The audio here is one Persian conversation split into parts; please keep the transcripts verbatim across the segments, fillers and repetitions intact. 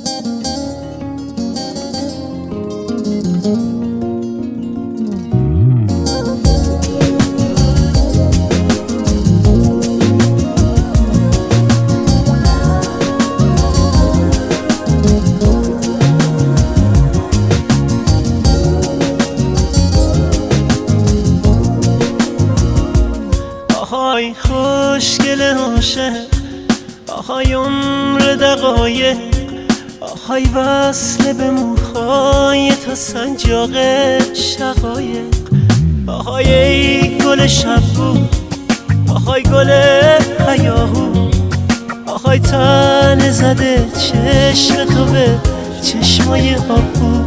آهای خوشگل عاشق، آهای عمر دقایق، آهای وصل به موهای تا سنجاق شقایق، آهای ای گل شبگو، آهای گل هیاهو، آهای تن زده چشم تو به چشمای آبو.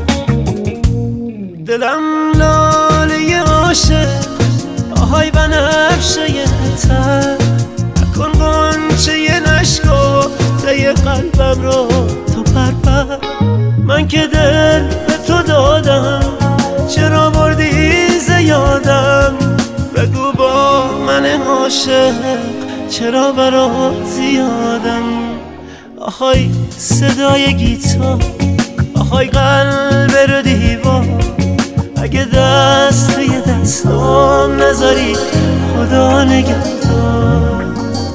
دلم لاله عاشق، آهای بنفشه تر، نکن غنچه نشکفته قلبم رو تو پرپر. من که دل به تو دادم، چرا بردی ز یادم؟ بگو با من عاشق چرا برات زیادم؟ آهای صدای گیتار، آهای قلب رو دیوار، اگه دست توی دستام نذاری خدا نگهدار،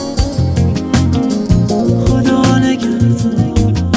خدا نگهدار.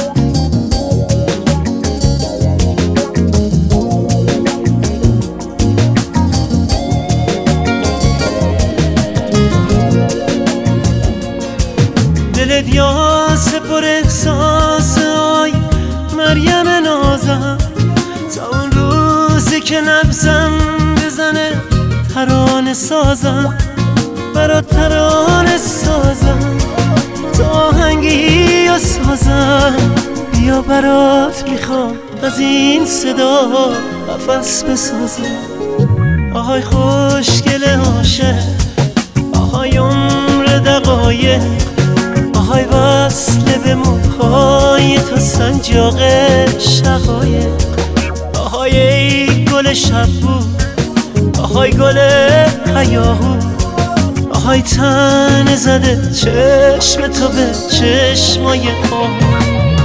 دلت یاسه پر احساس، آی مریم نازم، تا اون روزی که نبزم بزنه ترانه سازم، برات ترانه سازم، تو آهنگی و سازم. بیا برات میخوام از این صدا قفس بسازم. آهای خوشگل عاشق، آهای عمر دقایق، آهای وصل به موهای تا سنجاق شقایق، آهای ای گل شبگو، آهای گل هیاهو، آهای تن زده چشم تو به چشمای آهو.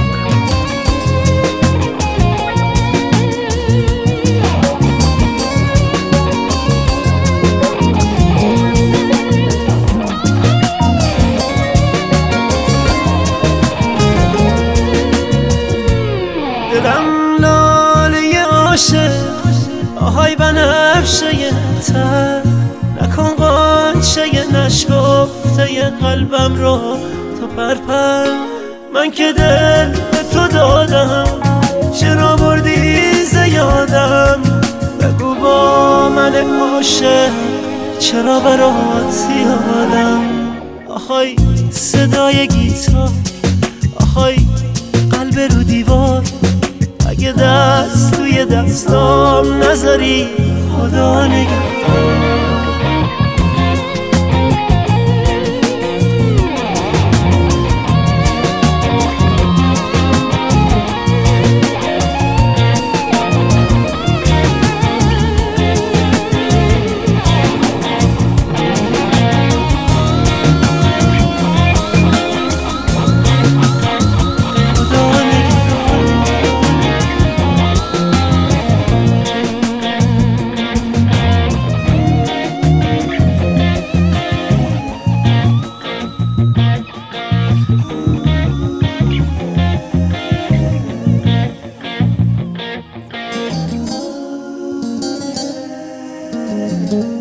دلم لاله عاشق، آهای بنفشه تر، نکن غنچه نشکفته قلبم رو تو پرپر. من که دل به تو دادم، چرا بردی ز یادم؟ بگو با من عاشق چرا برات زیادم؟ آهای صدای گیتار، آهای قلب رو دیوار، اگه دست توی دستام نذاری خدا نگهدار. Thank you.